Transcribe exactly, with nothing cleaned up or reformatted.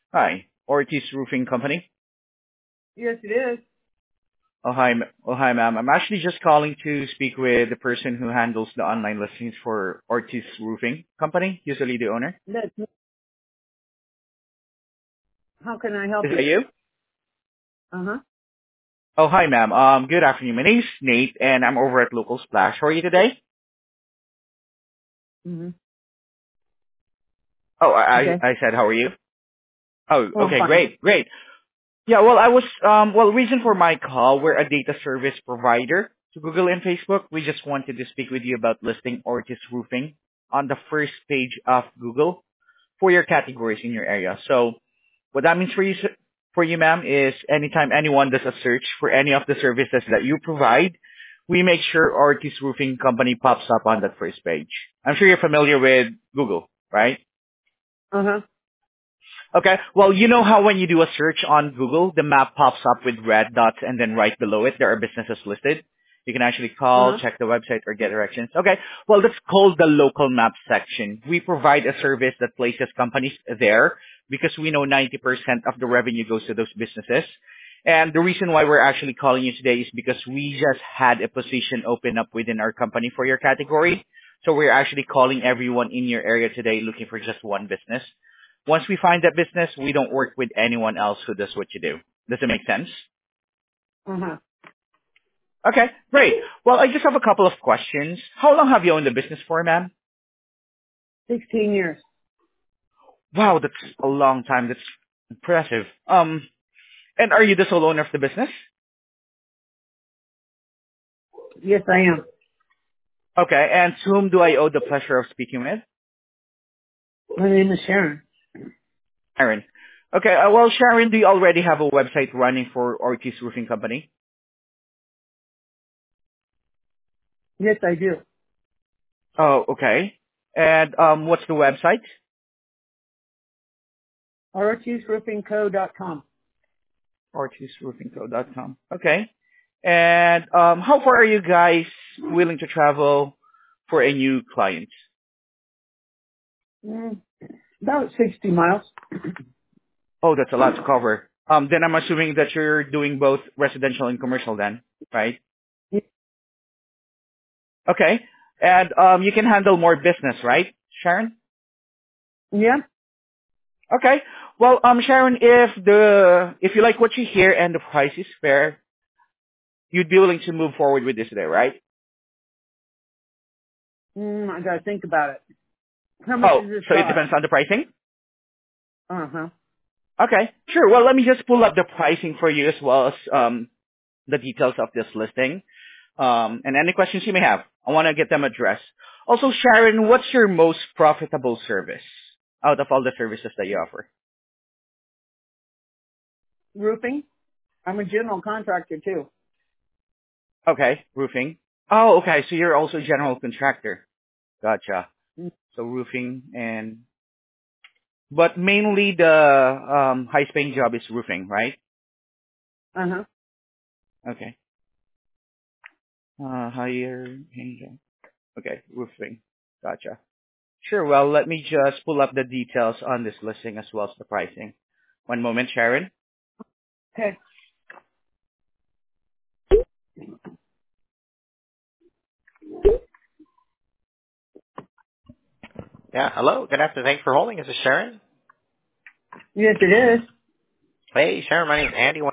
Hi, Ortiz Roofing Company. Yes, it is. Oh, hi, m- oh, hi, ma'am. I'm actually just calling to speak with the person who handles the online listings for Ortiz Roofing Company, usually the owner. That's me. How can I help Is that you? you? Uh huh. Oh, hi, ma'am. Um, good afternoon. My name's Nate, and I'm over at Local Splash. How are you today? Mhm. Oh, I, I Okay. I said, how are you? Oh, Oh, I'm okay, fine. great, great. Yeah, well, I was, um, well, reason for my call, we're a data service provider to Google and Facebook. We just wanted to speak with you about listing Ortiz Roofing on the first page of Google for your categories in your area. So what that means for you, s- for you, ma'am, is anytime anyone does a search for any of the services that you provide, we make sure Ortiz Roofing Company pops up on that first page. I'm sure you're familiar with Google, right? Uh huh. Okay. Well, you know how when you do a search on Google, the map pops up with red dots and then right below it, there are businesses listed. You can actually Uh call, huh. check the website, or get directions. Okay. Well, that's called the local map section. We provide a service that places companies there because we know ninety percent of the revenue goes to those businesses. And the reason why we're actually calling you today is because we just had a position open up within our company for your category. So we're actually calling everyone in your area today looking for just one business. Once we find that business, we don't work with anyone else who does what you do. Does it make sense? Uh huh. Okay, great. Well, I just have a couple of questions. How long have you owned the business for, ma'am? Sixteen years. Wow, that's a long time. That's impressive. Um, and are you the sole owner of the business? Yes, I am. Okay, and to whom do I owe the pleasure of speaking with? My name is Sharon. Sharon. Okay, uh, well, Sharon, do you already have a website running for Ortiz Roofing Company? Yes, I do. Oh, okay. And um, what's the website? ortiz roofing co dot com. ortiz roofing co dot com. Okay. And um, how far are you guys willing to travel for a new client? Mm, about sixty miles. Oh, that's a lot to cover. Um, then I'm assuming that you're doing both residential and commercial then, right? Okay. And um, you can handle more business, right, Sharon? Yeah. Okay. Well, um, Sharon, if the if you like what you hear and the price is fair, you'd be willing to move forward with this today, right? Mm, I gotta think about it. How much Oh, does this so it cost? depends on the pricing? Uh huh. Okay, sure. Well, let me just pull up the pricing for you as well as um, the details of this listing. Um, and any questions you may have, I want to get them addressed. Also, Sharon, what's your most profitable service out of all the services that you offer? Roofing. I'm a general contractor too. Okay, roofing. Oh, okay. So you're also a general contractor. Gotcha. So roofing and, but mainly the um, highest paying job is roofing, right? Uh huh. Okay. Uh, higher paying job. Okay, roofing. Gotcha. Sure. Well, let me just pull up the details on this listing as well as the pricing. One moment, Sharon. Okay. Yeah, hello. Good afternoon. Thanks for holding. This is Sharon. Yes, it is. Hey, Sharon. My name is Andy.